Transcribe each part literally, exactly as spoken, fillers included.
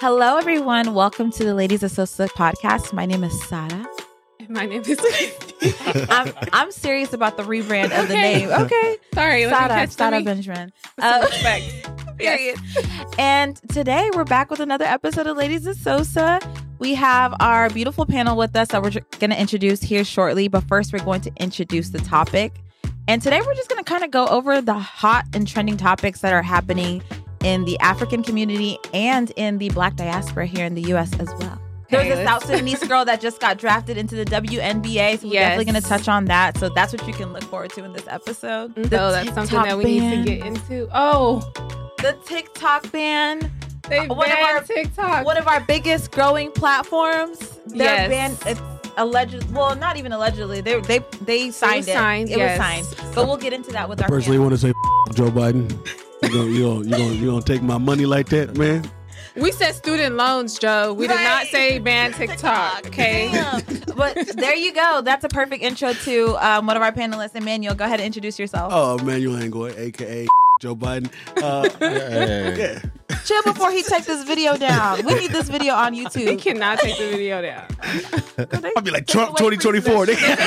Hello, everyone. Welcome to the Ladies of Sosa podcast. My name is Sada. My name is I'm I'm serious about the rebrand of okay. the name. Okay. Sorry. Sada, Sada Benjamin. Uh, respect. Period. And today we're back with another episode of Ladies of Sosa. We have our beautiful panel with us that we're going to introduce here shortly. But first, we're going to introduce the topic. And today we're just going to kind of go over the hot and trending topics that are happening in the African community and in the Black diaspora here in the U S as well. There's a South Sudanese girl that just got drafted into the W N B A, so we're yes. definitely going to touch on that. So that's what you can look forward to in this episode. Mm-hmm. Oh, that's TikTok something that we ban. need to get into. Oh, the TikTok ban. They one banned of our, TikTok. One of our biggest growing platforms. They're yes. banned. It's alleged. Well, not even allegedly. They they they signed it. It was signed. It, yes. was signed. But we'll get into that with I our. Personally, panel. want to say Joe Biden. You gonna you gonna you gonna you gonna take my money like that, man? We said student loans, Joe. We right. did not say ban TikTok, okay? Damn. But there you go. That's a perfect intro to um, one of our panelists. Emmanuel, go ahead and introduce yourself. Oh, Emmanuel Angoy, a k a. Joe Biden. Uh, hey. Yeah. Chill before he takes this video down. We need this video on YouTube. He cannot take the video down. I'll be like Trump twenty twenty-four.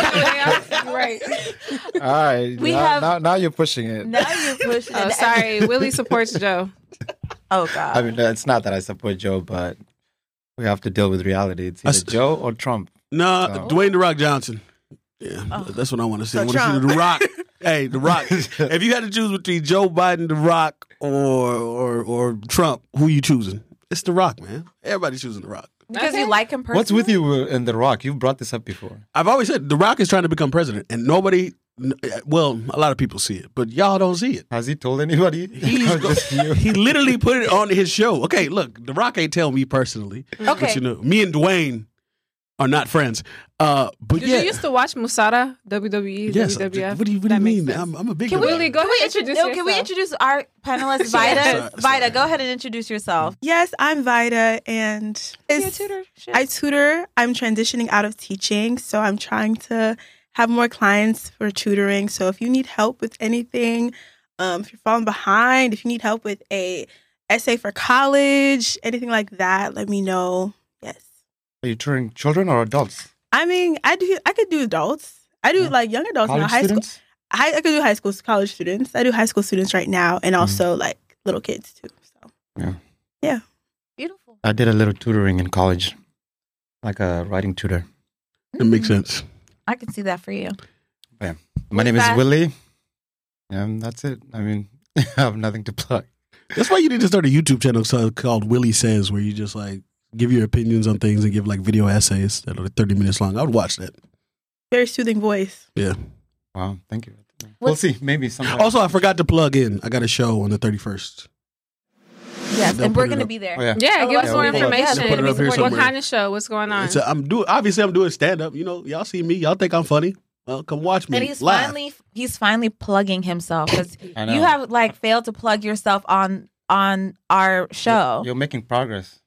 Right. All right. We now, have, now, now you're pushing it. Now you're pushing oh, it. Sorry. Willie supports Joe. Oh, God. I mean, it's not that I support Joe, but we have to deal with reality. It's either That's, Joe or Trump. No, so. Dwayne The Rock Johnson. Yeah, oh. That's what I want to see. So I want to see The Rock. Hey, The Rock. If you had to choose between Joe Biden, The Rock, or or or Trump, who you choosing? It's The Rock, man. Everybody's choosing The Rock. Because okay. you like him personally? What's with you in The Rock? You've brought this up before. I've always said The Rock is trying to become president, and nobody, well, a lot of people see it, but y'all don't see it. Has he told anybody? He's go- he literally put it on his show. Okay, look, The Rock ain't tell me personally. Okay. But you know, me and Dwayne are not friends. Uh, but Did yeah. you used to watch Musada, W W E, yes, W W F? What do you, what do you mean? I'm, I'm a big can we, Willie, go can ahead we and introduce no, yourself. Can we introduce our panelist, Vida? Sorry, sorry. Vida, go ahead and introduce yourself. Yes, I'm Vida, and it's, tutor. I tutor. I'm transitioning out of teaching, so I'm trying to have more clients for tutoring. So if you need help with anything, um, if you're falling behind, if you need help with a essay for college, anything like that, let me know. Yes. Are you tutoring children or adults? I mean, I do. I could do adults. I do yeah. like young adults college now. High students? school. I, I could do high school, college students. I do high school students right now, and also mm. like little kids too. So yeah, yeah, beautiful. I did a little tutoring in college, like a writing tutor. It makes sense. I can see that for you. Yeah, my name that? is Willie. Yeah, and that's it. I mean, I have nothing to plug. That's why you need to start a YouTube channel called Willie Says, where you just like give your opinions on things and give like video essays that are thirty minutes long. I would watch that. Very soothing voice. Yeah. Wow. Thank you. We'll see. Maybe sometime. Also, I forgot to plug in. I got a show on the thirty-first. Yes, They'll and we're going to up. be there. Oh, yeah, yeah give us yeah, more we'll information. Put it up here what somewhere. kind of show? What's going on? It's a, I'm doing. Obviously, I'm doing stand up. You know, y'all see me. Y'all think I'm funny. Well, come watch me. And he's live. finally he's finally plugging himself because you have like failed to plug yourself on on our show. You're, you're making progress.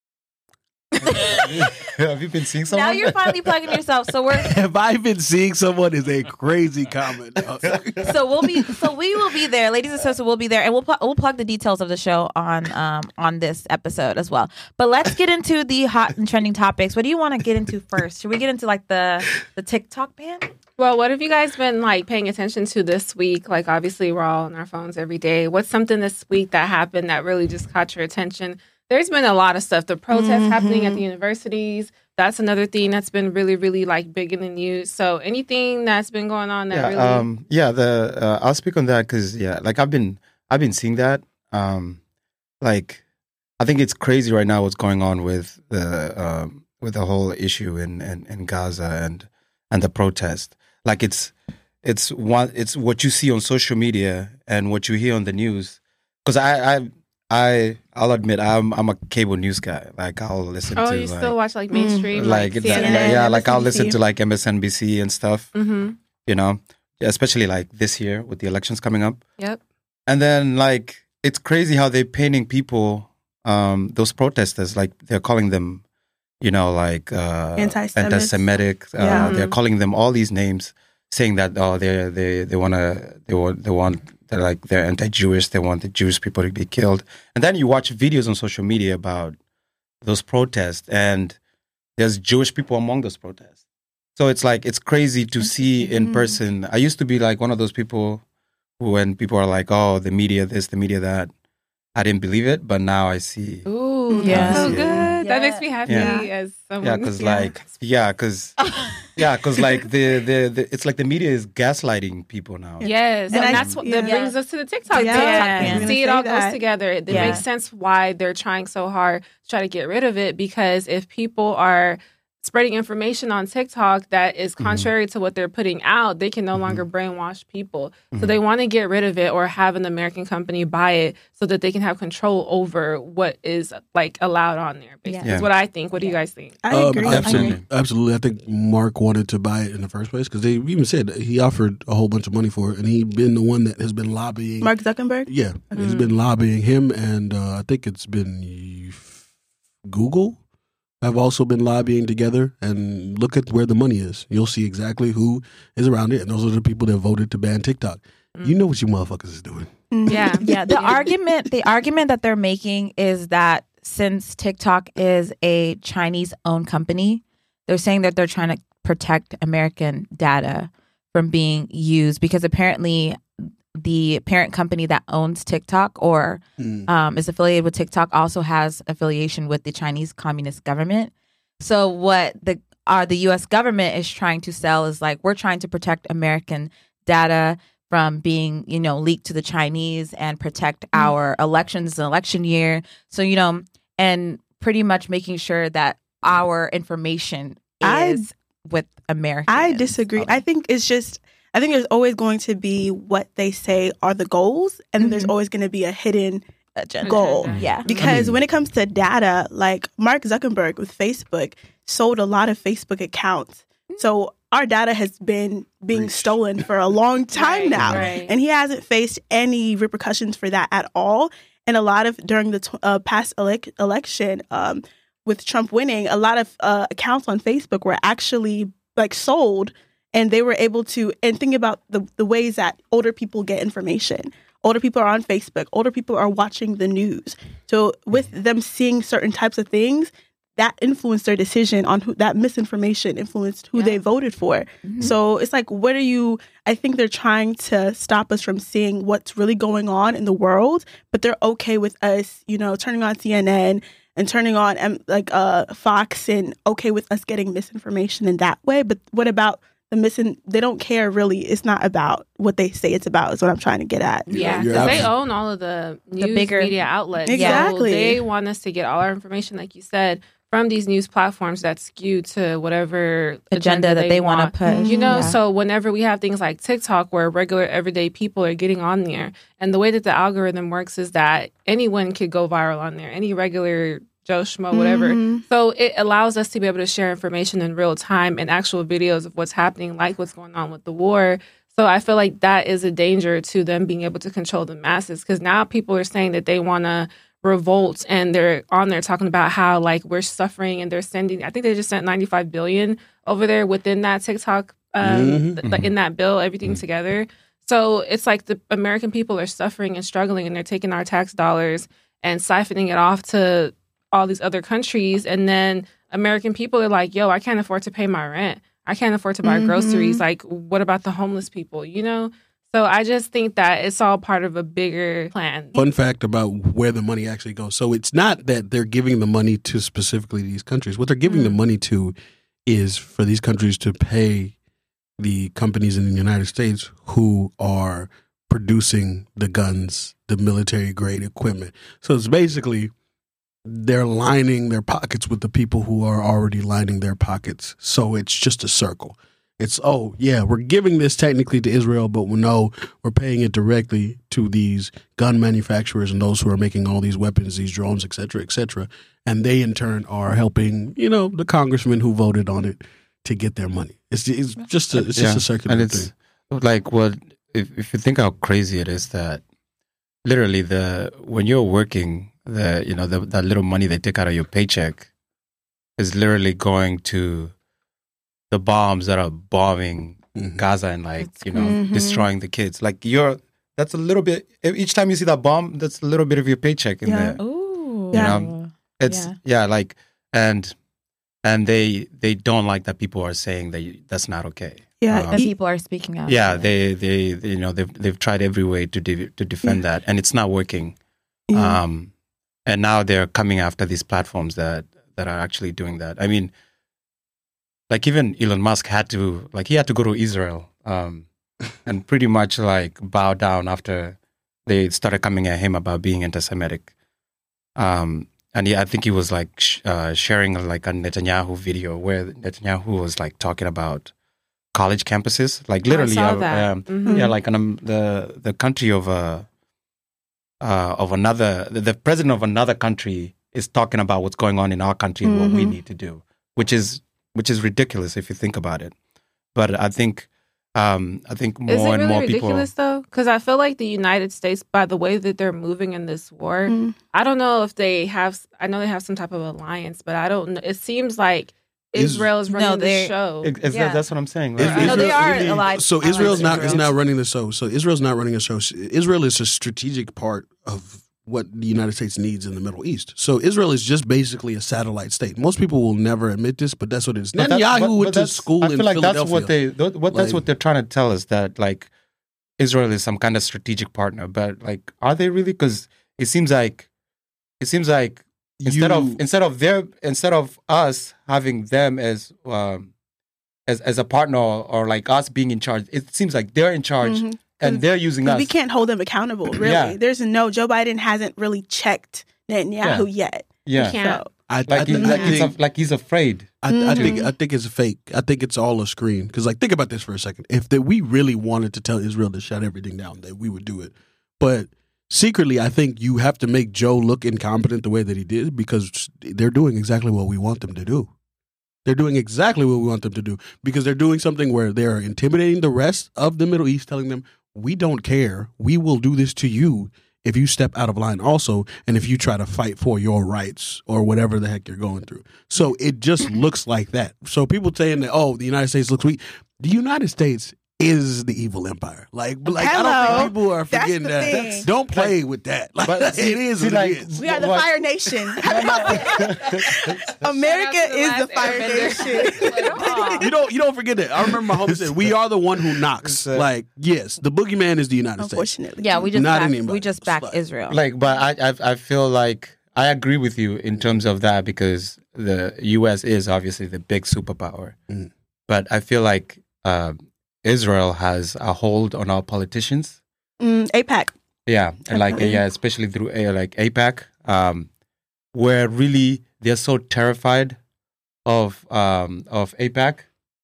Have you been seeing someone? Now you're finally plugging yourself. So we're. Have I been seeing someone? Is a crazy comment. so we'll be. So we will be there, ladies and sisters. We'll be there, and we'll pl- we'll plug the details of the show on um on this episode as well. But let's get into the hot and trending topics. What do you want to get into first? Should we get into like the the TikTok ban? Well, what have you guys been like paying attention to this week? Like, obviously, we're all on our phones every day. What's something this week that happened that really just caught your attention? There's been a lot of stuff. The protests mm-hmm. happening at the universities. That's another thing that's been really, really like big in the news. So anything that's been going on that yeah, really, um, yeah. The uh, I'll speak on that because yeah, like I've been I've been seeing that. Um, like I think it's crazy right now what's going on with the um, with the whole issue in, in, in Gaza and and the protest. Like it's it's one it's what you see on social media and what you hear on the news. Because I. I I I'll admit I'm I'm a cable news guy. Like I'll listen oh, to. Oh, you like, still watch like mainstream, like, like like C N N, yeah, like I'll M S N B C. listen to like M S N B C and stuff. Mm-hmm. You know, especially like this year with the elections coming up. Yep. And then like it's crazy how they're painting people, um, those protesters, like they're calling them, you know, like uh, Anti-Semitic. anti-Semitic. Uh, Yeah. They're calling them all these names, saying that oh they they they wanna they want they want. They're like they're anti-Jewish. They want the Jewish people to be killed. And then you watch videos on social media about those protests, and there's Jewish people among those protests. So it's like, it's crazy to see in person. I used to be like one of those people who, when people are like, oh, the media this, the media that, I didn't believe it, but now I see. Ooh, yeah. so Yeah. good. Yeah. That makes me happy Yeah. as someone. Yeah, because like, yeah, because yeah, because like the, the the it's like the media is gaslighting people now. Yes, and, And I- that's what that yeah. brings us to the TikTok. Yeah. thing. Yeah. You I was see, it gonna all say goes that. together. It Yeah. makes sense why they're trying so hard to try to get rid of it, because if people are spreading information on TikTok that is contrary mm-hmm. to what they're putting out, they can no mm-hmm. longer brainwash people. Mm-hmm. So they want to get rid of it or have an American company buy it so that they can have control over what is like allowed on there. Basically, Yeah. is what I think. What do you guys think? I Um, agree. absolutely, I agree. absolutely. I think Mark wanted to buy it in the first place because they even said he offered a whole bunch of money for it, and he's been the one that has been lobbying. Mark Zuckerberg? Yeah, Mm-hmm. he's been lobbying him, and uh, I think it's been Google have also been lobbying together. And look at where the money is. You'll see exactly who is around it, and those are the people that voted to ban TikTok. You know what you motherfuckers is doing. Yeah, Yeah, the argument the argument that they're making is that since TikTok is a Chinese owned company, they're saying that they're trying to protect American data from being used, because apparently the parent company that owns TikTok or Mm. um, is affiliated with TikTok also has affiliation with the Chinese Communist government. So what the uh, the U S government is trying to sell is like, we're trying to protect American data from being, you know, leaked to the Chinese and protect Mm. our elections and election year. So, you know, and pretty much making sure that our information I- is with Americans. I disagree. I think it's just, I think there's always going to be what they say are the goals, and Mhm. there's always going to be a hidden Agenda. goal. Agenda. Yeah. Because I mean- when it comes to data, like Mark Zuckerberg with Facebook sold a lot of Facebook accounts. So our data has been being Breach. stolen for a long time Right, now. right. And he hasn't faced any repercussions for that at all. And a lot of, during the tw- uh, past elec election, um, with Trump winning, a lot of uh, accounts on Facebook were actually like sold, and they were able to, and think about the, the ways that older people get information. Older people are on Facebook. Older people are watching the news. So with them seeing certain types of things, that influenced their decision on who, that misinformation influenced who Yeah. they voted for. Mhm. So it's like, what are you, I think they're trying to stop us from seeing what's really going on in the world, but they're okay with us, you know, turning on C N N and turning on um, like uh, Fox, and okay with us getting misinformation in that way. But what about the missing? They don't care really. It's not about what they say it's about, is what I'm trying to get at. Yeah, You're because they absolutely- own all of the news bigger- media outlets. Exactly. So they want us to get all our information, like you said, from these news platforms that skew to whatever agenda that they want to push. You know, Yeah. so whenever we have things like TikTok where regular everyday people are getting on there, and the way that the algorithm works is that anyone could go viral on there, any regular Joe Schmo, whatever. Mhm. So it allows us to be able to share information in real time and actual videos of what's happening, like what's going on with the war. So I feel like that is a danger to them being able to control the masses, because now people are saying that they want to revolt, and they're on there talking about how like we're suffering, and they're sending, I think they just sent ninety-five billion over there within that TikTok um Mhm. th- like in that bill, everything together. So it's like the American people are suffering and struggling, and they're taking our tax dollars and siphoning it off to all these other countries, and then American people are like, yo, I can't afford to pay my rent, I can't afford to buy Mhm. groceries, like what about the homeless people, you know? So I just think that it's all part of a bigger plan. Fun fact about where the money actually goes. So it's not that they're giving the money to specifically these countries. What they're giving the money to is for these countries to pay the companies in the United States who are producing the guns, the military grade equipment. So it's basically they're lining their pockets with the people who are already lining their pockets. So it's just a circle. It's, oh, yeah, we're giving this technically to Israel, but we know we're paying it directly to these gun manufacturers and those who are making all these weapons, these drones, et cetera, et cetera. And they, in turn, are helping, you know, the congressmen who voted on it to get their money. It's, it's just a, it's just a circular and it's thing. like what if if you think how crazy it is that literally the when you're working, the you know the, that little money they take out of your paycheck is literally going to the bombs that are bombing Mhm. Gaza and like That's you know Mhm. destroying the kids. Like you're that's a little bit. Each time you see that bomb, that's a little bit of your paycheck in Yeah. there. Ooh. Yeah. know, It's yeah. yeah, like and and they they don't like that people are saying that you, that's not okay. Yeah, um, and people are speaking out. Yeah, they, they they you know they've they've tried every way to de- to defend yeah. that, and it's not working. Yeah. Um, and now they're coming after these platforms that that are actually doing that. I mean, like even Elon Musk had to like he had to go to Israel um, and pretty much like bow down after they started coming at him about being anti-Semitic. Um, and he, I think he was like sh- uh, sharing like a Netanyahu video where Netanyahu was like talking about college campuses, like literally, I saw uh, that. Um, mm-hmm. yeah, like um, the the country of a uh, of another, the, the president of another country is talking about what's going on in our country and mm-hmm. what we need to do, which is which is ridiculous if you think about it. But I think. Um, I think more Is it really and more ridiculous people... though? Because I feel like the United States, by the way that they're moving in this war, mm. I don't know if they have. I know they have some type of alliance, but I don't know. It seems like Israel is running no, the show. It, it's, yeah. That's what I'm saying. Right? Israel, no, they are really, allied. So Israel's not Israel. is not running the show. So Israel's not running a show. Israel is a strategic part of what the United States needs in the Middle East. So Israel is just basically a satellite state. Most people will never admit this, but that's what it is. But Netanyahu but, went but to school in Philadelphia. I feel like that's what they what like, that's what they're trying to tell us, that like Israel is some kind of strategic partner. But like, are they really? Because it seems like it seems like instead you, of instead of their instead of us having them as um, as as a partner or, or like us being in charge, it seems like they're in charge. Mm-hmm. And they're using us. We can't hold them accountable, really. Yeah. There's no, Joe Biden hasn't really checked Netanyahu yeah. yet. Yeah. So. I, like, I, he, like, he's a, like he's afraid. I, mm-hmm. I think I think it's fake. I think it's all a screen. Because like, think about this for a second. If the, we really wanted to tell Israel to shut everything down, that we would do it. But secretly, I think you have to make Joe look incompetent the way that he did, because they're doing exactly what we want them to do. They're doing exactly what we want them to do, because they're doing something where they are intimidating the rest of the Middle East, telling them, we don't care. We will do this to you if you step out of line also, and if you try to fight for your rights or whatever the heck you're going through. So it just looks like that. So people saying that, oh, the United States looks weak. The United States is the evil empire. Like, like Hello. I don't think people are forgetting that. Thing. Don't play with that. Like, but it is what like, it is. We are the what? Fire Nation. America the is the Fire Nation. you don't you don't forget that. I remember my homie said, "We are the one who knocks." Like, yes, the boogeyman is the United Unfortunately. States. Yeah, we just not back, anybody. we just back Israel. Like, but I, I I feel like I agree with you in terms of that, because the U S is obviously the big superpower, mm. but I feel like. Uh, Israel has a hold on our politicians. Mm, AIPAC. Yeah, and like yeah, especially through uh, like AIPAC, um, where really they're so terrified of um, of AIPAC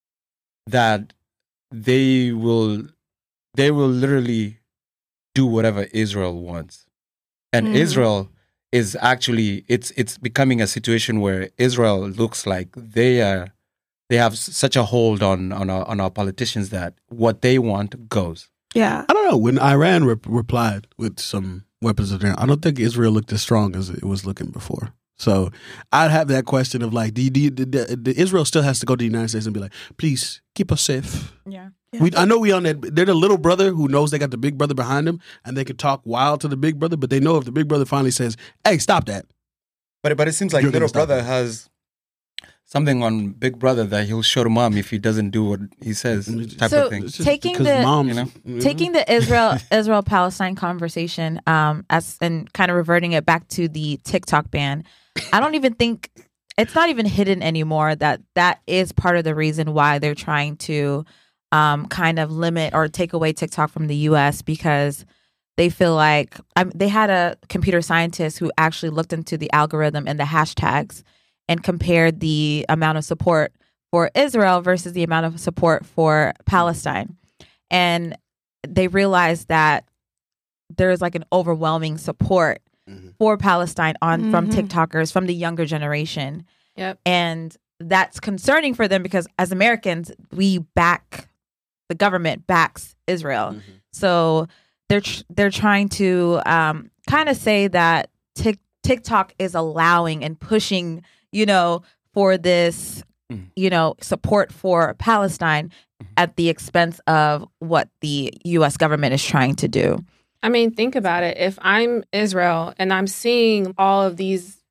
that they will they will literally do whatever Israel wants, and mm. Israel is actually it's it's becoming a situation where Israel looks like they are. They have such a hold on on our, on our politicians that what they want goes. Yeah, I don't know. When Iran re- replied with some weapons of their own, I don't think Israel looked as strong as it was looking before. So I'd have that question of like, do, you, do, you, do, do, do Israel still has to go to the United States and be like, please keep us safe. Yeah, yeah. We, I know we on that. They're the little brother who knows they got the big brother behind them, and they can talk wild to the big brother, but they know if the big brother finally says, "Hey, stop that." But but it seems like You're little brother that. has. Something on Big Brother that he'll show to mom if he doesn't do what he says, type so of thing. Taking the moms, you know? taking the Israel Israel Palestine conversation, um, as and kind of reverting it back to the TikTok ban, I don't even think it's not even hidden anymore that that is part of the reason why they're trying to um, kind of limit or take away TikTok from the U S, because they feel like um, they had a computer scientist who actually looked into the algorithm and the hashtags and compared the amount of support for Israel versus the amount of support for Palestine. And they realized that there's like an overwhelming support mm-hmm. for Palestine on mm-hmm. from TikTokers, from the younger generation. Yep. And that's concerning for them, because as Americans, we back, the government backs Israel. Mm-hmm. So they're tr- they're trying to um, kind of say that tic- TikTok is allowing and pushing, you know, for this, mm. you know, support for Palestine mm. at the expense of what the U S government is trying to do. I mean, think about it. If I'm Israel and I'm seeing all of these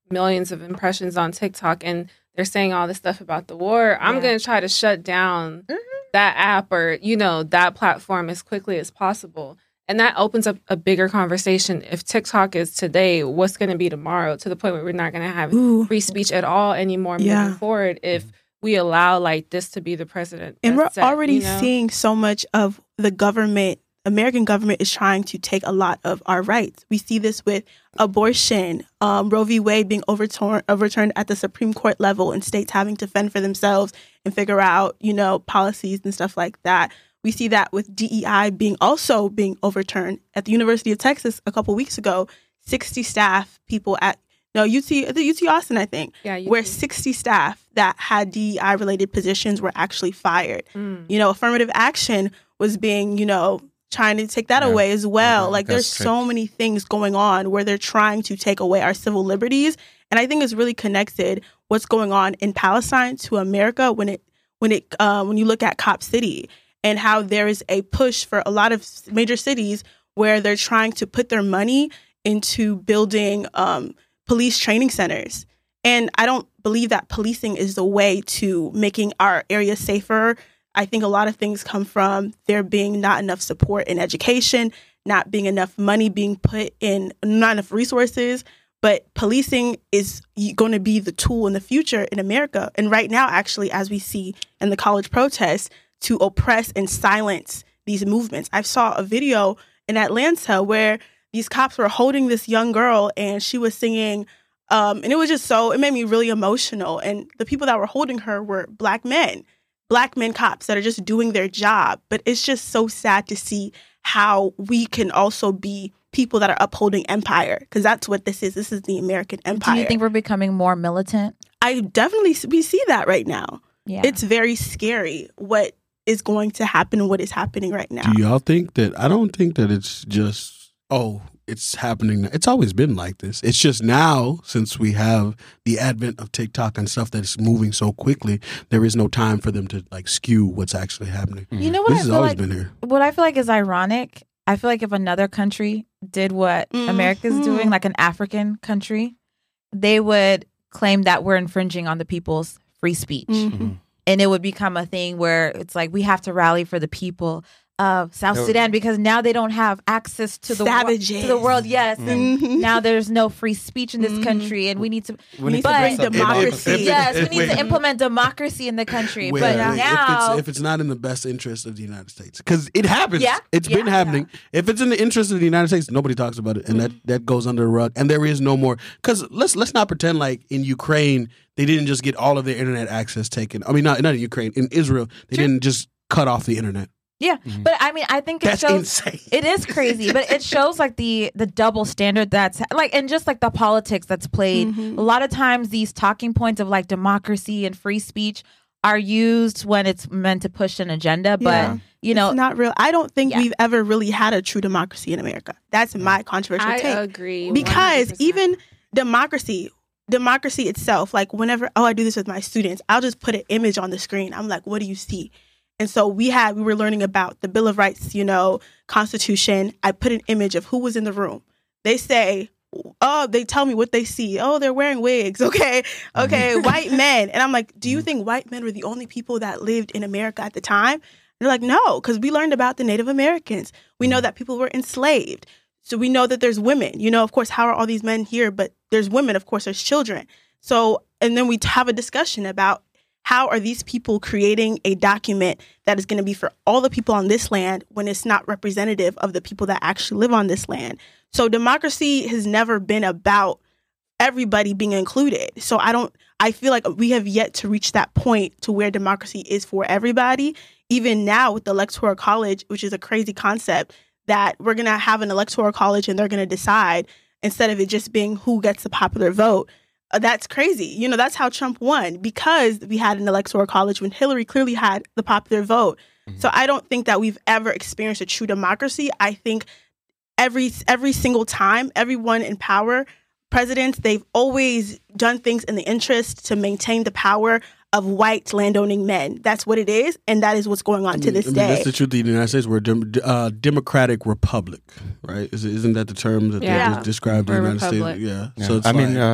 millions of impressions on TikTok and they're saying all this stuff about the war, I'm Yeah. going to try to shut down Mhm. that app or, you know, that platform as quickly as possible. And that opens up a bigger conversation. If TikTok is today, what's going to be tomorrow, to the point where we're not going to have Ooh. free speech at all anymore Yeah. moving forward if we allow like this to be the precedent. And we're that's set, already you know? seeing so much of the government, American government is trying to take a lot of our rights. We see this with abortion, um, Roe v. Wade being overturned, overturned at the Supreme Court level and states having to fend for themselves and figure out, you know, policies and stuff like that. We see that with D E I being also being overturned. At the University of Texas a couple weeks ago, sixty staff people at, no, U T, the U T Austin, I think, Yeah, you where do. sixty staff that had D E I related positions were actually fired. Mm. You know, affirmative action was being, you know, trying to take that Yeah. away as well. Yeah, like that's there's so strict. many things going on where they're trying to take away our civil liberties. And I think it's really connected what's going on in Palestine to America when it when it uh, when you look at Cop City and how there is a push for a lot of major cities where they're trying to put their money into building um, police training centers. And I don't believe that policing is the way to making our area safer. I think a lot of things come from there being not enough support in education, not being enough money being put in, not enough resources. But policing is going to be the tool in the future in America. And right now, actually, as we see in the college protests, to oppress and silence these movements. I saw a video in Atlanta where these cops were holding this young girl and she was singing, um, and it was just so, it made me really emotional. And the people that were holding her were Black men. Black men cops that are just doing their job. But it's just so sad to see how we can also be people that are upholding empire, because that's what this is. This is the American empire. Do you think we're becoming more militant? I definitely, we see that right now. Yeah. It's very scary what is going to happen and what is happening right now. Do y'all think that? I don't think that it's just, oh, it's happening. It's always been like this. It's just now, since we have the advent of TikTok and stuff that's moving so quickly, there is no time for them to like skew what's actually happening. You know what This I has feel always like? been here. What I feel like is ironic. I feel like if another country did what Mhm. America's doing, like an African country, they would claim that we're infringing on the people's free speech. Mhm. And it would become a thing where it's like we have to rally for the people of South No. Sudan because now they don't have access to the wor- Savages. to the world. Yes, and Mhm. now there's no free speech in this Mhm. country, and we need to. We need to but bring democracy. If it- yes, if- we need wait. to implement democracy in the country. Wait, but wait, wait. now, if it's, if it's not in the best interest of the United States, because it happens, Yeah, it's yeah, been happening. If it's in the interest of the United States, nobody talks about it, and that, that goes under the rug. And there is no more. Because let's let's not pretend like in Ukraine they didn't just get all of their internet access taken. I mean, not not in Ukraine, in Israel they Sure. didn't just cut off the internet. yeah. But I mean, I think it That's shows. insane. It is crazy, but it shows like the the double standard that's like, and just like the politics that's played. Mhm. A lot of times, these talking points of like democracy and free speech are used when it's meant to push an agenda. But Yeah. you know, It's not real. I don't think Yeah. we've ever really had a true democracy in America. That's my controversial I take. agree. Because one hundred percent. even democracy, democracy itself, like whenever, oh, I do this with my students, I'll just put an image on the screen. I'm like, what do you see? And so we had, we were learning about the Bill of Rights, you know, Constitution. I put an image of who was in the room. They say, oh, they tell me what they see. Oh, they're wearing wigs. Okay. Okay. White men. And I'm like, do you think white men were the only people that lived in America at the time? They're like, no, because we learned about the Native Americans. We know that people were enslaved. So we know that there's women. You know, of course, how are all these men here? But there's women, of course, there's children. So, and then we have a discussion about how are these people creating a document that is going to be for all the people on this land when it's not representative of the people that actually live on this land. So democracy has never been about everybody being included. So I don't, I feel like we have yet to reach that point to where democracy is for everybody. Even now with the Electoral College, which is a crazy concept, that we're going to have an Electoral College and they're going to decide instead of it just being who gets the popular vote. Uh, that's crazy. You know, that's how Trump won, because we had an Electoral College when Hillary clearly had the popular vote. Mm-hmm. So I don't think that we've ever experienced a true democracy. I think every every single time, everyone in power, presidents, they've always done things in the interest to maintain the power of white landowning men. That's what it is, and that is what's going on I to mean, this I mean, day. That's the truth of the United States. We're a dem- uh, democratic republic, right? Is, isn't that the term that Yeah. they just described the We're a United republic. States? Yeah. Yeah. So it's I mean, like- uh,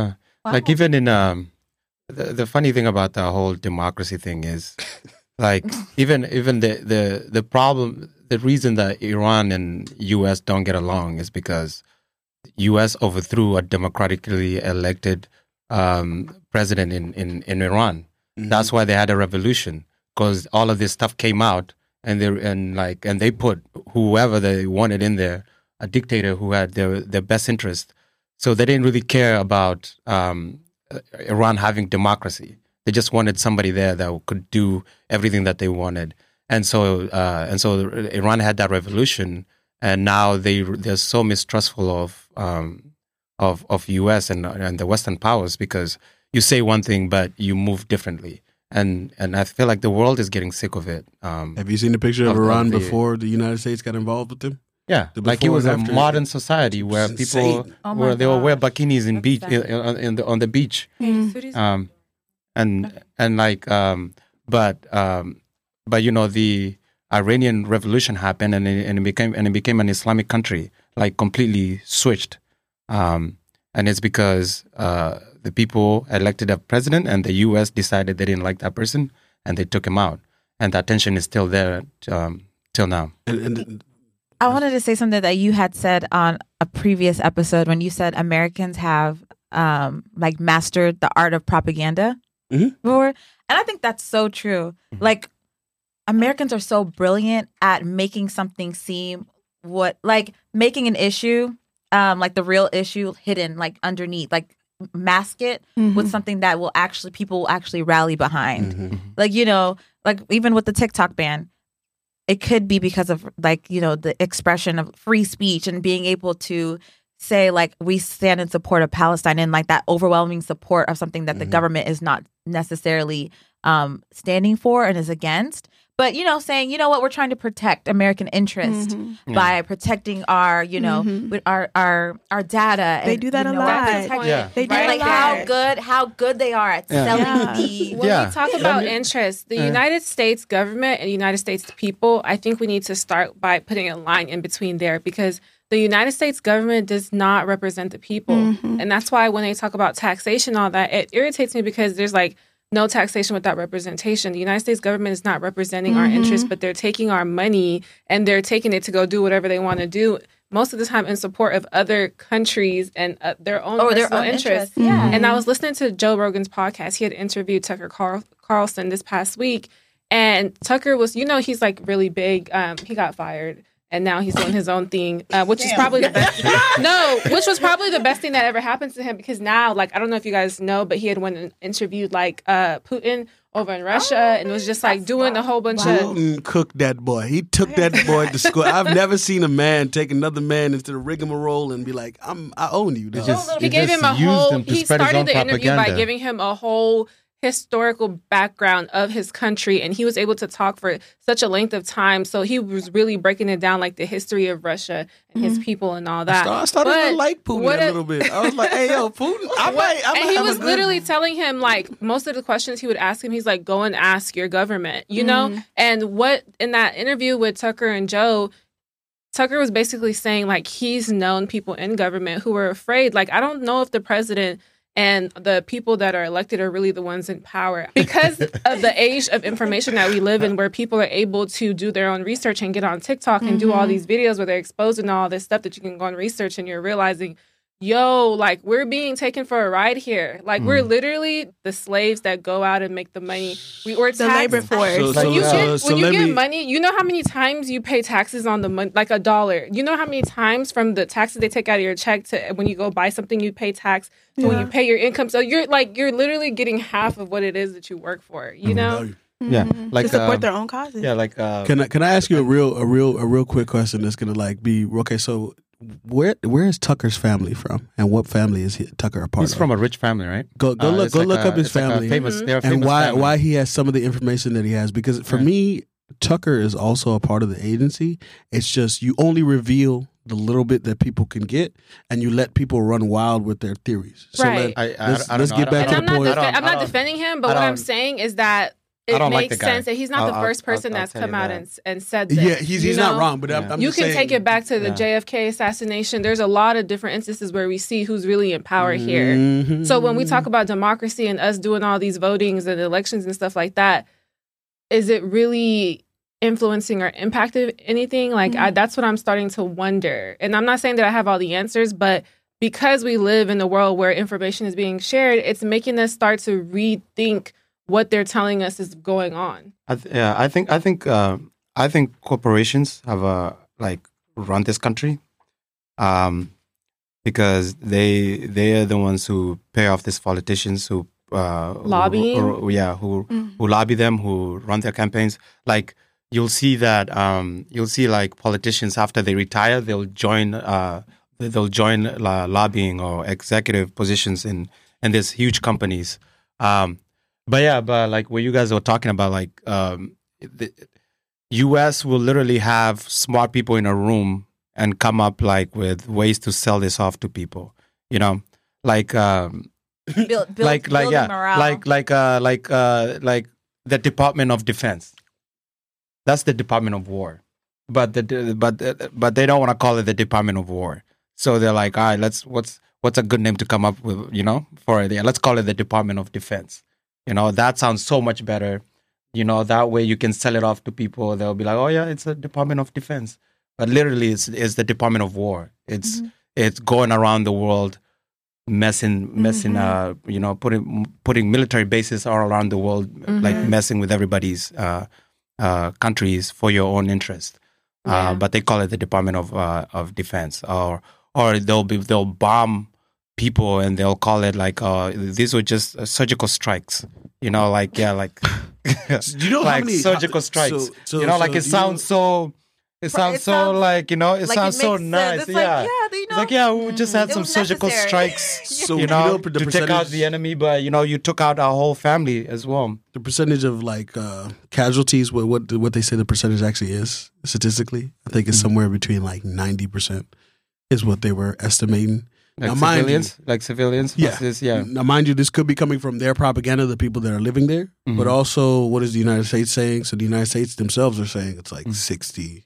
Wow. Like even in um, the the funny thing about the whole democracy thing is, like even even the the the problem, the reason that Iran and U S don't get along is because U S overthrew a democratically elected um, president in in in Iran. Mm-hmm. That's why they had a revolution, because all of this stuff came out, and they and like and they put whoever they wanted in there, a dictator who had their their best interest. So they didn't really care about um, Iran having democracy. They just wanted somebody there that could do everything that they wanted. And so, uh, and so, Iran had that revolution, and now they they're so mistrustful of um, of of U S and and the Western powers, because you say one thing but you move differently. And and I feel like the world is getting sick of it. Um, Have you seen the picture of, of Iran the, before the United States got involved with them? Yeah, The like it before was a and after. modern society where It's people insane. Oh my where they will wear gosh. bikinis in That's beach sad. in, in the, on the beach, Mm. um, and and like um, but um, but you know the Iranian Revolution happened, and it, and it became and it became an Islamic country, like completely switched, um, and it's because uh, the people elected a president, and the U S decided they didn't like that person, and they took him out, and that tension is still there um, till now. And, and I wanted to say something that you had said on a previous episode when you said Americans have um, like mastered the art of propaganda Mhm. before. And I think that's so true. Mhm. Like Americans are so brilliant at making something seem what like making an issue, um, like the real issue hidden like underneath, like mask it Mhm. with something that will actually people will actually rally behind. Mhm. Like, you know, like even with the TikTok ban, it could be because of like, you know, the expression of free speech and being able to say like we stand in support of Palestine, and like that overwhelming support of something that the Mhm. government is not necessarily um, standing for and is against. But, you know, saying, you know what, we're trying to protect American interest Mhm. by protecting our, you know, Mhm. with our our our data. They and, do that you a know, lot. protect- Yeah. They do And Right like a how lot. good how good they are at Yeah. selling Yeah. the When Yeah. we talk Let about me- interest, the Yeah. United States government and the United States people, I think we need to start by putting a line in between there, because the United States government does not represent the people. Mhm. And that's why when they talk about taxation and all that, it irritates me, because there's like no taxation without representation. The United States government is not representing our Mhm. interests, but they're taking our money and they're taking it to go do whatever they want to do, most of the time in support of other countries and uh, their own or their personal own interests. interests. Yeah. And I was listening to Joe Rogan's podcast. He had interviewed Tucker Carl- Carlson this past week. And Tucker was, you know, he's like really big. Um, he got fired. And now he's doing his own thing, uh, which is probably the best. No, which was probably the best thing that ever happened to him, because now, like, I don't know if you guys know, but he had went and interviewed like uh, Putin over in Russia, Oh, and was just like that's doing wow. a whole bunch Wow. of. Putin cooked that boy. He took that boy to school. I've never seen a man take another man into the rigmarole and be like, "I'm, I own you." Dog. just- He He gave just him a used whole. them to He spread his started own the interview by propaganda. giving him a whole historical background of his country, and he was able to talk for such a length of time. So he was really breaking it down, like the history of Russia and his people and all I that. started, I started But to like Putin what a a- little bit. I was like, "Hey, yo, Putin." I might, I might and he have was a good- literally telling him, like, most of the questions he would ask him, he's like, go and ask your government, you know? And what in that interview with Tucker and Joe, Tucker was basically saying, like, he's known people in government who were afraid. Like, I don't know if the president and the people that are elected are really the ones in power, because of the age of information that we live in, where people are able to do their own research and get on TikTok and do all these videos where they're exposing all this stuff that you can go and research, and you're realizing, yo, like, we're being taken for a ride here. Like, we're literally the slaves that go out and make the money. We or The tax- labor force. So- When so- you so- get, so when you let get me- money, you know how many times you pay taxes on the money, like a dollar. You know how many times from the taxes they take out of your check to when you go buy something, you pay tax. To when Yeah. you pay your income, so you're like you're literally getting half of what it is that you work for. You know, Yeah, Mhm. like to support um, their own causes. yeah, like uh, Can I can I ask you a real a real a real quick question that's gonna like be okay? So where where is Tucker's family from, and what family is he, Tucker a part he's of? from a rich family, right? Go go Uh, look it's go like look a- up his it's like a family famous, they're a and famous why family. why he has some of the information that he has. Because for Yeah. me, Tucker is also a part of the agency. It's just you only reveal the little bit that people can get, and you let people run wild with their theories. So Right. let, I, I, let's, I don't let's know. get I back don't- to and the I'm not point. defe- I don't- I'm I not don't- defending him, but I what I'm don't- saying is that it I don't makes like the guy. sense that he's not I'll, the first I'll, person I'll, that's I'll come out that. and and said this. Yeah, he's he's you know? not wrong, but I'm, Yeah. I'm You just can saying, take it back to the Yeah. J F K assassination. There's a lot of different instances where we see who's really in power here. Mhm. So when we talk about democracy and us doing all these votings and elections and stuff like that, is it really influencing or impacting anything? Like Mm-hmm. I, that's what I'm starting to wonder. And I'm not saying that I have all the answers, but because we live in a world where information is being shared, it's making us start to rethink what they're telling us is going on. I th- yeah, I think I think uh, I think corporations have uh, like run this country, um, because they they are the ones who pay off these politicians who uh, Lobbying? who, who- yeah, who Mm. who lobby them, who run their campaigns. Like you'll see that um, you'll see like politicians after they retire, they'll join uh, they'll join uh, lobbying or executive positions in in these huge companies. Um, But yeah, but like what you guys were talking about, like um, the U S will literally have smart people in a room and come up like with ways to sell this off to people. You know, like um, Build, build, like like building yeah, morale. like like uh, like uh, like the Department of Defense. That's the Department of War, but the but but they don't want to call it the Department of War. So they're like, all right, let's what's what's a good name to come up with, you know, for it? Yeah, let's call it the Department of Defense. You know, that sounds so much better. You know, that way you can sell it off to people. They'll be like, oh, yeah, it's a Department of Defense. But literally, it's, it's the Department of War. It's Mm-hmm. it's going around the world, messing, messing, Mhm. uh, you know, putting putting military bases all around the world, like Mhm. messing with everybody's uh, uh, countries for your own interest. Yeah. Uh, but they call it the Department of uh, of Defense, or or they'll be they'll bomb people and they'll call it like uh, these were just uh, surgical strikes. You know, like yeah, like Do you know how like many surgical how- strikes. so- so- you know, like so it do sounds you- so. It sounds it so sounds like you know. It like sounds it so makes sense. nice. It's yeah, like, yeah, you it's know, like yeah, we just had it some was surgical necessary. strikes. So you you know, know the to take out percentage- the enemy, but you know, you took out our whole family as well. the percentage of like uh, casualties, what what what they say the percentage actually is statistically, I think it's Mhm. somewhere between like ninety percent is what they were estimating. Like Now, mind you- civilians, like civilians. Yeah. versus- yeah. Now, mind you, this could be coming from their propaganda, the people that are living there, Mhm. but also what is the United States saying? So the United States themselves are saying it's like Mhm. sixty.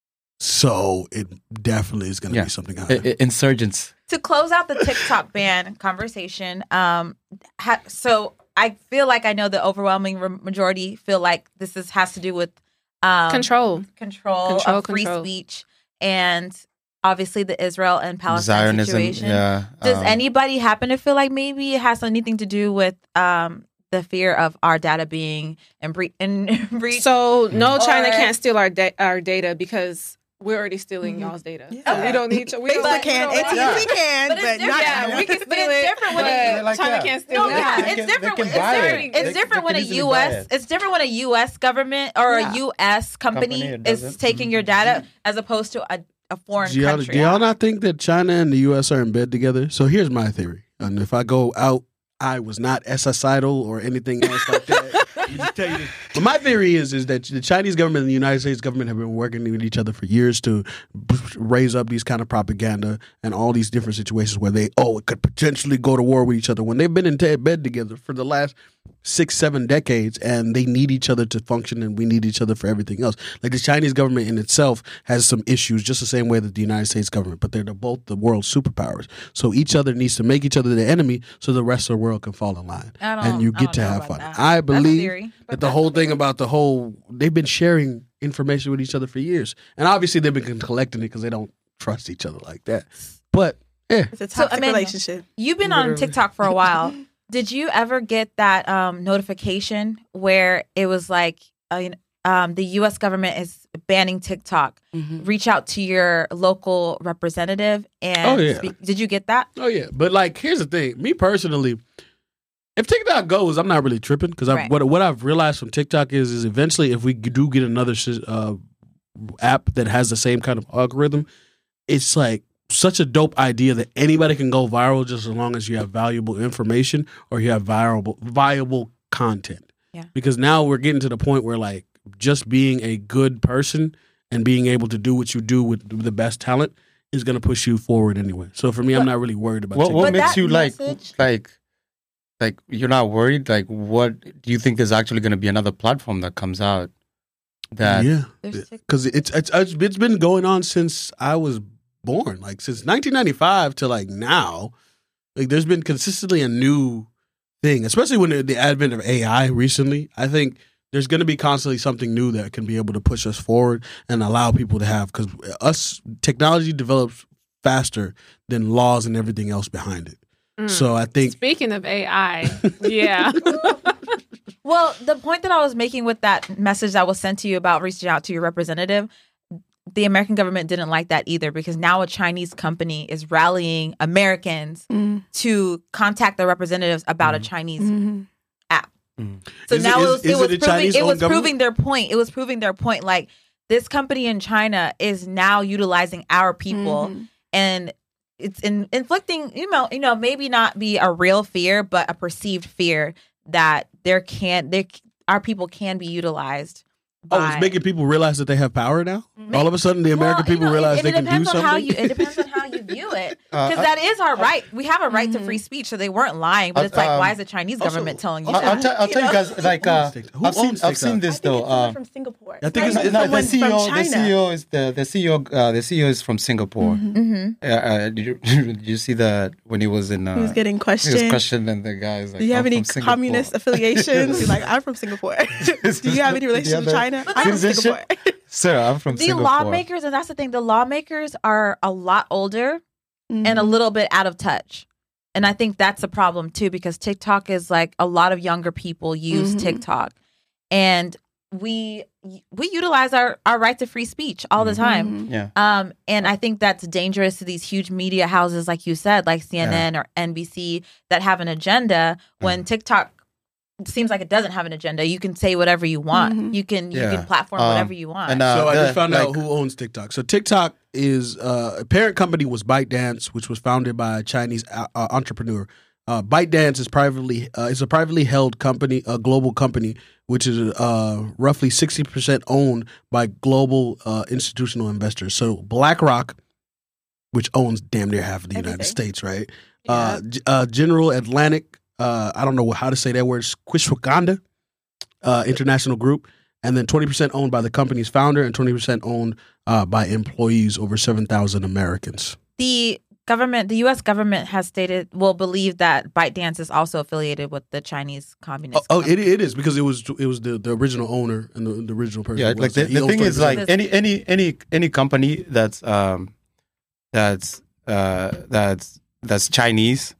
So it definitely is going to Yeah. be something higher. I- I- insurgents. To close out the TikTok ban conversation, um, ha- so I feel like I know the overwhelming re- majority feel like this is has to do with um, Control. control, Control, of free control. speech, and obviously the Israel and Palestine Zionism. situation. Yeah. Does um, anybody happen to feel like maybe it has anything to do with um, the fear of our data being in, bre- in breach? So no, Or- China can't steal our da- our data because we're already stealing Mhm. y'all's data. Yeah. So we don't need to. We don't, Facebook But- can, we don't- A T and T can, But but, it's not different. Yeah, China. we can But steal it's it. different when but it- Like, China yeah. can't steal No, it. yeah, They it's can- different. they when- can It's buy it. different. It's They- different they when a can easily buy U S. it. It's different when a U S government or Yeah. a U S company, Company, it does is it. taking Mhm. your data as opposed to a, a foreign do, y'all, country. do y'all not think that China and the U S are in bed together? So here's my theory. And if I go out, I was not essicidal or anything else like that. Let me tell you this. But my theory is is that the Chinese government and the United States government have been working with each other for years to b- raise up these kind of propaganda and all these different situations where they, oh, it could potentially go to war with each other when they've been in t- bed together for the last six, seven decades, and they need each other to function, and we need each other for everything else. Like the Chinese government in itself has some issues, just the same way that the United States government, but they're the, both the world's superpowers. So each other needs to make each other the enemy, so the rest of the world can fall in line, I don't- and you I get don't to know have about fun. that. I That's a believe theory, but that the that's whole a thing theory. about the whole they've been sharing information with each other for years, and obviously they've been collecting it because they don't trust each other like that. But yeah, It's a So, toxic Amanda, relationship. You've been on Literally. TikTok for a while. Did you ever get that um, notification where it was like, uh, you know, um, the U S government is banning TikTok? Reach out to your local representative and Oh, yeah. speak. Did you get that? oh yeah. But like, here's the thing. Me personally, if TikTok goes, I'm not really tripping because Right. what what I've realized from TikTok is is eventually if we do get another sh- uh, app that has the same kind of algorithm, it's like such a dope idea that anybody can go viral just as long as you have valuable information or you have viable viable content. Yeah. Because now we're getting to the point where like just being a good person and being able to do what you do with the best talent is going to push you forward anyway. So for me, I'm not really worried about What, TikTok. what But makes that you like message- like like you're not worried? Like, what do you think is actually going to be another platform that comes out? That yeah, because it's, it's it's been going on since I was born, like since nineteen ninety-five to like now. Like, there's been consistently a new thing, especially when the, the advent of A I recently. I think there's going to be constantly something new that can be able to push us forward and allow people to have, because us technology develops faster than laws and everything else behind it. Mm. So I think, speaking of A I, yeah. Well, the point that I was making with that message that was sent to you about reaching out to your representative, the American government didn't like that either, because now a Chinese company is rallying Americans mm. to contact their representatives about mm. a Chinese mm-hmm. app. Mm. So is now it, is, it was, it was, it proving, it was proving their point. It was proving their point. Like, this company in China is now utilizing our people, mm-hmm. and it's in, inflicting, you know, you know, maybe not be a real fear, but a perceived fear that there can there our people can be utilized. By, oh, it's making people realize that they have power now? Maybe. All of a sudden, the American well, people you know, realize it, it they can do something? How you, it depends on how you view it. Because uh, that is our right. We have a right mm-hmm. to free speech, so they weren't lying. But uh, it's like, um, why is the Chinese also, government telling you I'll, that? I'll, t- I'll tell you guys, like, uh, I've seen, I've seen this, though. Uh, from Singapore. I think it's, it's no, the C E O, the C E O is the, the C E O, uh, the C E O is from Singapore. Mm-hmm. Mm-hmm. Uh, uh, did, you, did you see that when he was in... Uh, he was getting questioned. He was questioned, and the guy was like, do you have any communist affiliations? He's like, I'm from Singapore. Do you have any relations with China? I'm from Singapore. Sir, I'm from the Singapore. lawmakers, and that's the thing, the lawmakers are a lot older mm-hmm. and a little bit out of touch. And I think that's a problem too, because TikTok is like, a lot of younger people use mm-hmm. TikTok. And we we utilize our, our right to free speech all the time. Mm-hmm. Yeah. Um, and I think that's dangerous to these huge media houses, like you said, like C N N yeah. or N B C, that have an agenda when mm-hmm. TikTok seems like it doesn't have an agenda. You can say whatever you want. Mm-hmm. You can you yeah. can platform um, whatever you want. And, uh, so I just found like, out who owns TikTok. So TikTok is uh, a parent company was ByteDance, which was founded by a Chinese uh, entrepreneur. Uh, ByteDance is privately uh, is a privately held company, a global company, which is uh, roughly sixty percent owned by global uh, institutional investors. So BlackRock, which owns damn near half of the Everything. United States, right? Yeah. Uh, uh, General Atlantic. Uh, I don't know how to say that word, Squishwaganda uh, International Group, and then twenty percent owned by the company's founder and twenty percent owned uh, by employees, over seven thousand Americans. The government, the U S government has stated, will believe that ByteDance is also affiliated with the Chinese Communist Oh, oh it, it is, because it was it was the, the original owner and the, the original person. Yeah, like the, the thing is, like any any any any company that's um that's uh that's that's Chinese.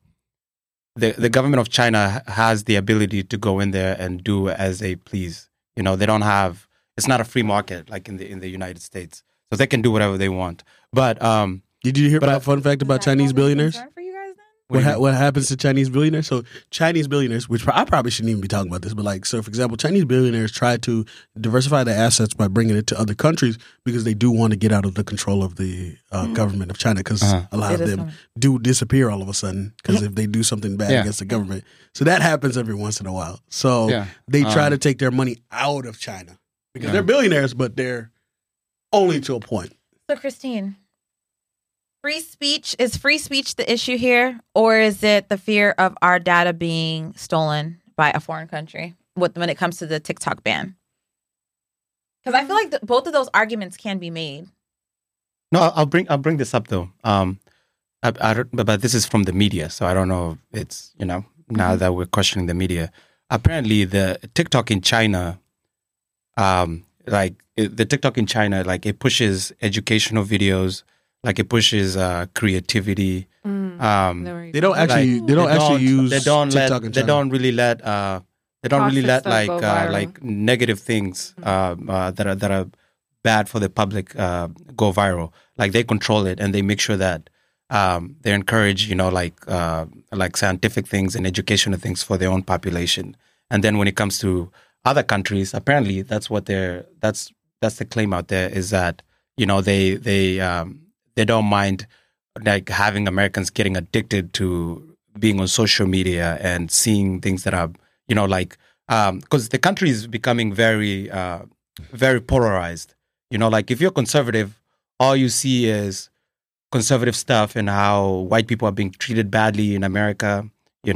The the government of China has the ability to go in there and do as they please. You know, they don't have, it's not a free market like in the in the United States. So they can do whatever they want. But um did you hear about a fun fact about Chinese billionaires? For you guys, then? What ha- what happens to Chinese billionaires? So Chinese billionaires, which I probably shouldn't even be talking about this, but like, so for example, Chinese billionaires try to diversify their assets by bringing it to other countries because they do want to get out of the control of the uh, mm. government of China, because uh-huh. a lot it of them funny. do disappear all of a sudden because if they do something bad yeah. against the government. So that happens every once in a while. So yeah. they try um, to take their money out of China because yeah. they're billionaires, but they're only to a point. So Christine, free speech, is free speech the issue here, or is it the fear of our data being stolen by a foreign country with, when it comes to the TikTok ban? Because I feel like the, both of those arguments can be made. No, I'll bring I'll bring this up though. Um, I, I don't, but this is from the media, so I don't know if it's, you know, now mm-hmm. that we're questioning the media. Apparently, the TikTok in China, um, like the TikTok in China, like it pushes educational videos. Like it pushes uh, creativity. Mm, um, they don't actually. Like, they don't they actually don't, use. They don't TikTok let. They don't really let. Uh, they don't really let like uh, like negative things uh, uh, that are that are bad for the public uh, go viral. Like they control it and they make sure that um, they encourage, you know, like uh, like scientific things and educational things for their own population. And then when it comes to other countries, apparently that's what they're. That's that's the claim out there, is that, you know, they they. Um, They don't mind like having Americans getting addicted to being on social media and seeing things that are, you know, like, because um, the country is becoming very, uh, very polarized. You know, like if you're conservative, all you see is conservative stuff and how white people are being treated badly in America, you know,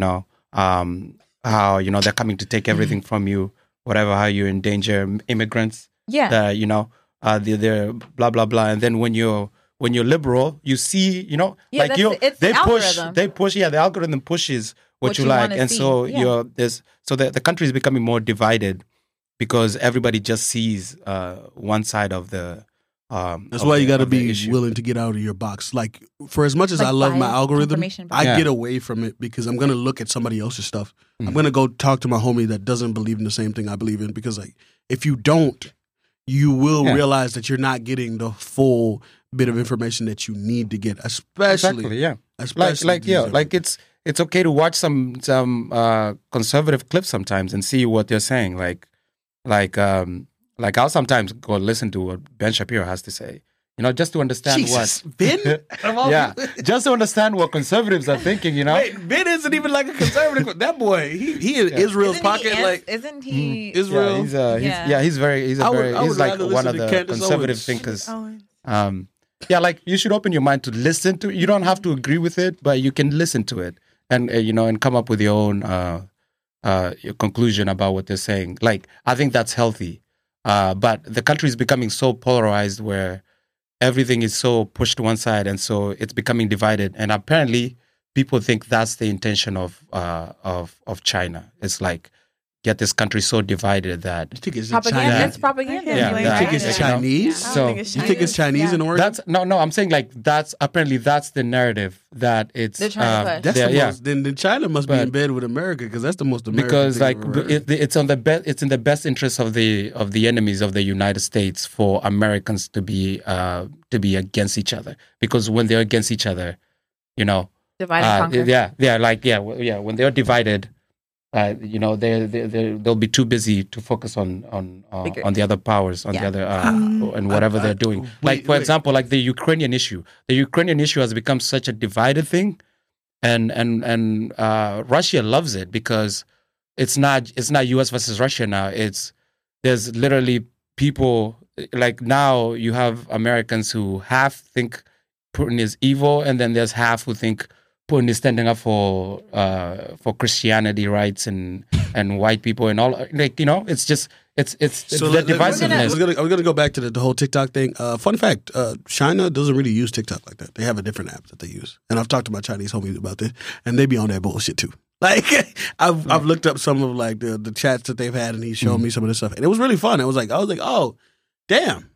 um, how you know they're coming to take everything from you, whatever, how you endanger immigrants. Yeah, uh, you know, uh, they're, they're blah blah blah, and then when you're when you're liberal, you see, you know, Yeah, like that's you, the- it's they the push, algorithm. they push, yeah, the algorithm pushes what, What you, you like, wanna and see, so yeah. you're there's so the the country is becoming more divided because everybody just sees uh, one side of the. Um, That's of why the- you got to of the be issue. willing to get out of your box. Like, for as much as Like I love my bias, algorithm, confirmation I bias. get away from it because I'm going to look at somebody else's stuff. Mm. I'm going to go talk to my homie that doesn't believe in the same thing I believe in because, like, if you don't, you will Yeah. realize that you're not getting the full bit of information that you need to get, especially, Exactly, yeah. Like, especially like, yeah, these- like it's it's okay to watch some some uh, conservative clips sometimes and see what they're saying. Like, like, um, like I'll sometimes go listen to what Ben Shapiro has to say. You know, just to understand Jesus, what Ben? yeah, just to understand what conservatives are thinking. You know, Wait, Ben isn't even like a conservative. That boy, he he in Israel's Isn't pocket, he, ans- like isn't he? Israel. yeah, he's, uh, he's Yeah. yeah. he's very he's a I would- very I would he's like rather one listen of to the Candace conservative Owens. thinkers. Owens. Um, yeah, like you should open your mind to listen to. You don't have to agree with it, but you can listen to it, and uh, you know, and come up with your own uh, uh, your conclusion about what they're saying. Like, I think that's healthy. Uh, but the country is becoming so polarized where everything is so pushed to one side, and so it's becoming divided. And apparently, people think that's the intention of uh, of of China. It's like get this country so divided that You think it's Propaganda. China? It's propaganda. Yeah, anyway, You like- think right? it's Yeah. Chinese? I don't So- think it's You think it's Chinese Yeah. in Oregon? that's no, no. I'm saying like that's apparently that's the narrative that it's They're trying to uh, push. That's they're- the yeah. most. Then, then China must be But- in bed with America because that's the most American. because thing like I've ever heard. it, it's on the be- it's in the best interest of the of the enemies of the United States for Americans to be uh to be against each other, because when they're against each other, you know, Divide and uh, conquer. yeah, yeah, like yeah, w- yeah, when they're divided, uh, you know, they they they they'll be too busy to focus on on uh, Bigger. on the other powers, on Yeah. the other uh, Mm. and whatever I- I- they're doing. wait, like for wait. example, like the Ukrainian issue. The Ukrainian issue has become such a divided thing, and and and uh, Russia loves it because it's not it's not U S versus Russia now. It's there's literally people like now you have Americans who half think Putin is evil, and then there's half who think Putin is standing up for uh, for Christianity rights and and white people and all. Like you know, it's just it's it's, it's So the let- let- I divisiveness. was gonna, I was gonna go back to the, the whole TikTok thing. Uh, fun fact: uh, China doesn't really use TikTok like that. They have a different app that they use, and I've talked to my Chinese homies about this, and they be on that bullshit too. Like I've I've looked up some of like the the chats that they've had, and he showed me some of this stuff, and it was really fun. It was like I was like, oh, damn,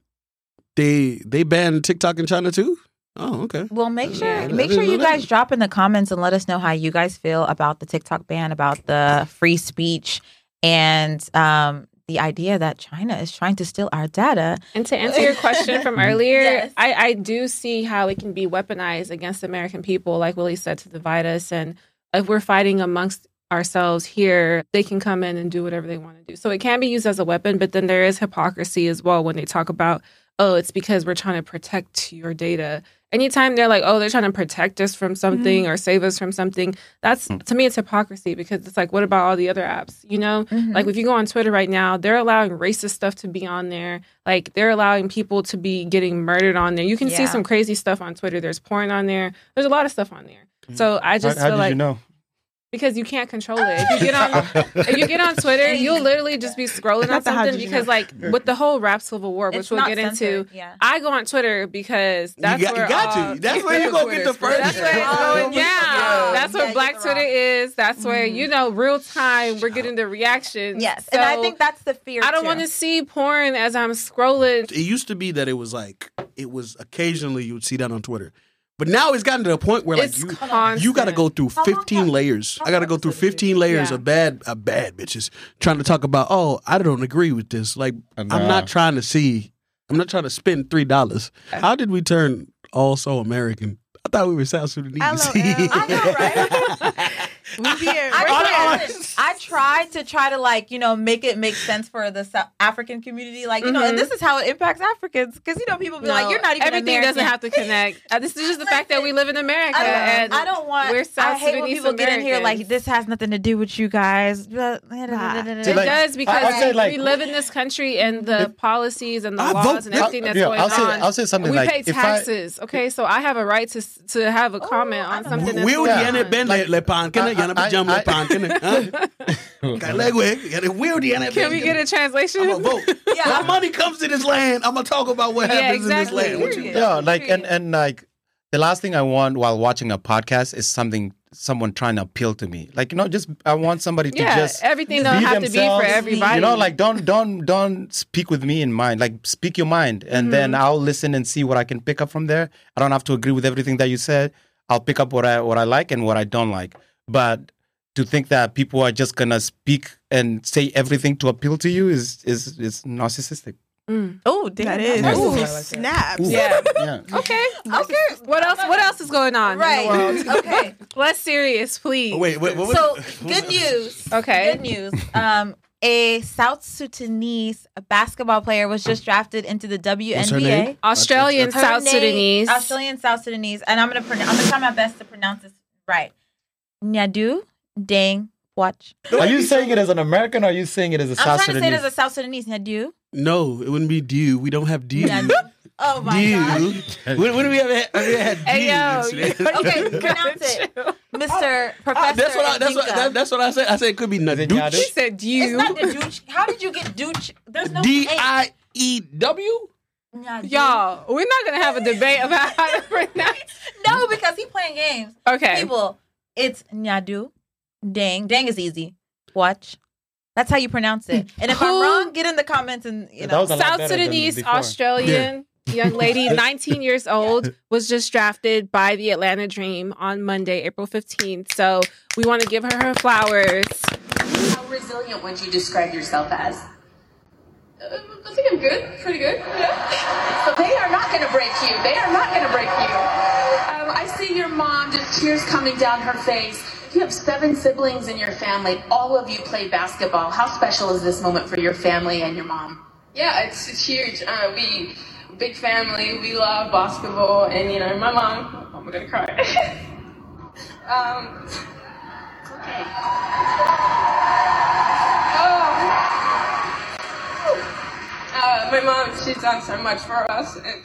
they they banned TikTok in China too. Oh, okay. Well, make sure Yeah, I make didn't sure know you that. guys drop in the comments and let us know how you guys feel about the TikTok ban, about the free speech, and um, the idea that China is trying to steal our data. And to answer your question from earlier, Yes. I, I do see how it can be weaponized against American people, like Willie said, to divide us. And if we're fighting amongst ourselves here, they can come in and do whatever they want to do. So it can be used as a weapon, but then there is hypocrisy as well when they talk about, oh, it's because we're trying to protect your data. Anytime they're like, oh, they're trying to protect us from something or save us from something, that's, to me, it's hypocrisy, because it's like, what about all the other apps? You know, Mhm. like if you go on Twitter right now, they're allowing racist stuff to be on there. Like they're allowing people to be getting murdered on there. You can see Yeah. some crazy stuff on Twitter. There's porn on there. There's a lot of stuff on there. So I How, just how feel did like you know? because you can't control it. If you get on, if you get on Twitter, you'll literally just be scrolling on Not the how something did you because, know. like, with the whole rap civil war, which It's we'll not get censored, into, yeah. I go on Twitter because that's you got, where you got all, to. That's where you gonna get the first. That's where it's Oh, going yeah. down. That's where Yeah, Black you're Twitter wrong. is. That's where, you know, real time, we're getting the reactions. Yes, and I So think that's the fear. I don't too. want to see porn as I'm scrolling. It used to be that it was like it was occasionally you would see that on Twitter, but now it's gotten to the point where like It's you constant. you got to go through How long fifteen have- layers. how I got to long go through has it been? fifteen layers Yeah. of bad of bad bitches trying to talk about. Oh, I don't agree with this. Like I'm Nah. not trying to see. I'm not trying to spend three dollars. How did we turn all so American? I thought we were South Sudanese. I know, I know, right? We here. I We're know, here. listen, I tried to try to like, you know, make it make sense for the South African community. Like, you mm-hmm. know, and this is how it impacts Africans. Because, you know, people be no, like, you're not even everything American. Doesn't have to connect. Uh, this is just the fact that we live in America. I don't, and I don't want, we're South I hate Sudanese when people Americans. get in here like, this has nothing to do with you guys. It does because like, we live in this country and the if, policies and the I laws vote, and everything that's yeah, going I'll say, on. I'll say something we like... We pay taxes, I, okay? So I have a right to to have a comment oh, on something that's going on. Can we get a translation? I'm gonna vote. Yeah. When money comes to this land, I'm gonna talk about what yeah, happens exactly. in this land. You yeah, like and, and like the last thing I want while watching a podcast is something someone trying to appeal to me. Like, you know, just I want somebody to yeah, just everything don't have themselves. To be for everybody. You know, like don't don't don't speak with me in mind. Like speak your mind, and mm-hmm. then I'll listen and see what I can pick up from there. I don't have to agree with everything that you said. I'll pick up what I what I like and what I don't like. But to think that people are just gonna speak and say everything to appeal to you is is is narcissistic. Mm. Oh, that is Ooh, snaps. Ooh. Yeah. yeah. Okay. Okay. What else? What else is going on? Right. In the world? Okay. Less serious, please. Oh, wait. Wait. What, so what, good news. Okay. Good news. Um, a South Sudanese basketball player was just drafted into the W N B A. Australian Her South name, Sudanese. Australian South Sudanese, and I'm gonna pron- I'm gonna try my best to pronounce this right. Nyadu Deng Watch. Are you saying it as an American or are you saying it as a I'm South trying Sudanese? to say it as a South Sudanese. Nyadu. No, it wouldn't be dew. We don't have dew. Oh my dew. god. When, when do we ever had, ever had dew? Hey, yo, okay, pronounce it, Mister Professor. Ah, that's what I. That's what, that, that's what I said. I said it could be Nadooch. He said dew. It's not Nadooch. How did you get Dooch? There's no D I E W. Y'all, we're not gonna have a debate about how to pronounce. No, because he's playing games. Okay, people, it's Nyadu Deng. Deng is easy. Watch. That's how you pronounce it. And if Who? I'm wrong, get in the comments and you know. South Sudanese Australian yeah. young lady, nineteen years old, was just drafted by the Atlanta Dream on Monday, April fifteenth. So we want to give her her flowers. How resilient would you describe yourself as? Uh, I think I'm good, pretty good. Yeah. So they are not going to break you. They are not going to break you. Um, I see your mom, just tears coming down her face. You have seven siblings in your family. All of you play basketball. How special is this moment for your family and your mom? Yeah, it's it's huge. Uh, we big family. We love basketball, and you know, my mom. Oh, I'm gonna cry. um, okay. Oh, uh, my mom. She's done so much for us. And,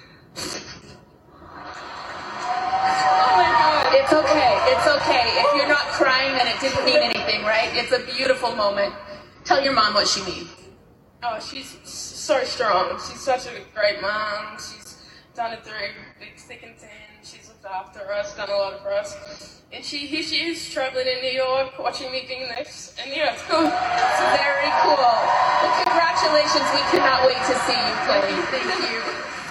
It's okay. It's okay. If you're not crying, then it didn't mean anything, right? It's a beautiful moment. Tell your mom what she means. Oh, she's so strong. She's such a great mom. She's done it through big thick and thin. She's looked after us, done a lot for us. And she, here she is, traveling in New York, watching me doing this. And yeah, it's cool. It's very cool. Well, congratulations. We cannot wait to see you play. Thank you.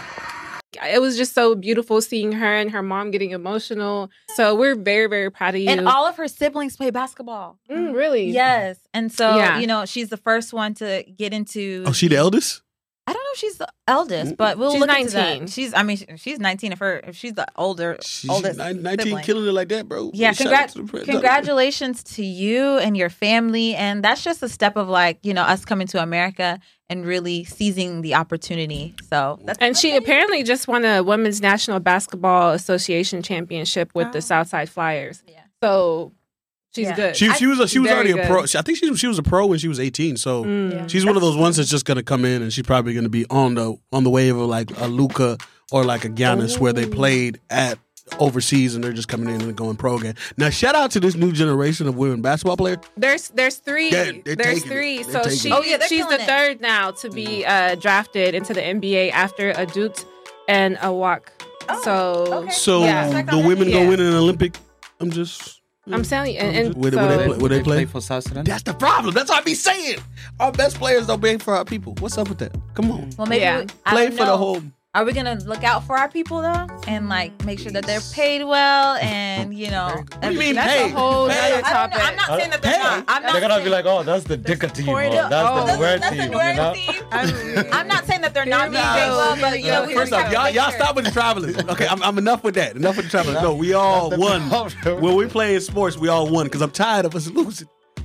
It was just so beautiful seeing her and her mom getting emotional. So we're very, very proud of you. And all of her siblings play basketball. Mm, really? Yes. And so, yeah. you know, she's the first one to get into... Oh, she the eldest? I don't know if she's the eldest, but we'll she's look nineteen. into that. She's, I mean, she's nineteen. If her, if she's the older, she's oldest, nineteen, sibling. killing it like that, bro. Yeah, congrat- to congratulations to you and your family, and that's just a step of like you know us coming to America and really seizing the opportunity. So, that's, and that's she amazing. apparently just won a Women's National Basketball Association championship with oh. the Southside Flyers. Yeah. So. She's yeah. good. She, she was a, she was already good. a pro. I think she she was a pro when she was eighteen. So mm. yeah. she's that's one of those ones that's just gonna come in and she's probably gonna be on the on the wave of like a Luka or like a Giannis, Ooh. where they played at overseas and they're just coming in and going pro again. Now, shout out to this new generation of women basketball players. There's there's three. They're, they're there's three. So she oh, yeah, she's the third it. now to be uh, drafted into the N B A after Adut and Awak. Oh, so okay. so yeah. the women yeah. go win an Olympic. I'm just. I'm telling you, and, and would, so, would they, play, would they, they play? play for South Sudan? That's the problem. That's what I be saying. Our best players don't play for our people. What's up with that? Come on. Well, maybe yeah. we, I play don't for know. the whole. Are we gonna look out for our people though, and like make sure that they're paid well, and you know? What do you mean that's paid? a whole Paid. other topic. I'm not saying that they're Paid. not. I'm not They're gonna saying, be like, oh, that's the Dicker team. Or that's oh, the Word that's team. the Word You know? team. I'm, I'm not saying that they're not being paid well, but you know, we First just off, have to y'all, make y'all sure. stop with the travelers. Okay, I'm, I'm enough with that. Enough with the travelers. No, we all won. When we play in sports, we all won because I'm tired of us losing.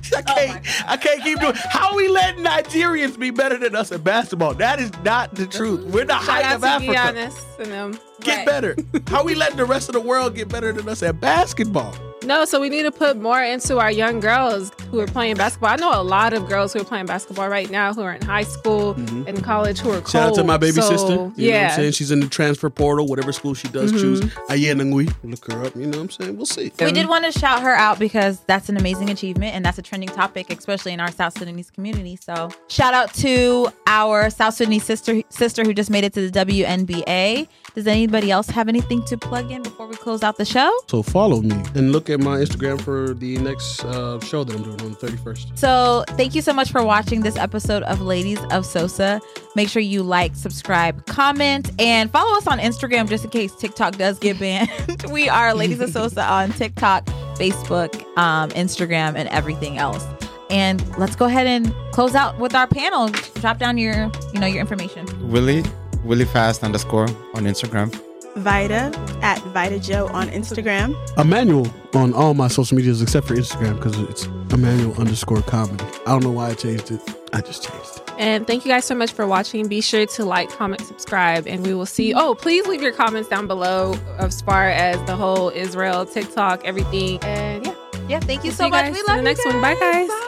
I can't. Oh I can't keep doing. How are we letting Nigerians be better than us at basketball? That is not the truth. We're the height of Africa. Giannis and them. Get Right. better. How are we letting the rest of the world get better than us at basketball? No, so we need to put more into our young girls who are playing basketball. I know a lot of girls who are playing basketball right now who are in high school mm-hmm. and college who are cold. Shout out to my baby so, sister. You yeah. know what I'm saying? She's in the transfer portal, whatever school she does mm-hmm. choose. Ayenangui. Look her up. You know what I'm saying? We'll see. We did want to shout her out because that's an amazing achievement and that's a trending topic, especially in our South Sudanese community. So shout out to our South Sudanese sister sister who just made it to the W N B A. Does anybody else have anything to plug in before we close out the show? So follow me and look at my Instagram for the next uh, show that I'm doing on the thirty-first. So thank you so much for watching this episode of Ladies of Sosa. Make sure you like, subscribe, comment, and follow us on Instagram just in case TikTok does get banned. We are Ladies of Sosa on TikTok, Facebook, um, Instagram, and everything else. And let's go ahead and close out with our panel. Drop down your, you know, your information. Willie, Willie Fast underscore on Instagram. Vida at Vida Joe on Instagram. Emmanuel on all my social medias except for Instagram because it's Emmanuel underscore comedy. I don't know why I changed it. I just changed it. And thank you guys so much for watching. Be sure to like, comment, subscribe, and we will see. Oh, please leave your comments down below as far as the whole Israel, TikTok, everything. And yeah. Yeah, thank you we'll so much. We love you the next guys. one. Bye, guys. Bye.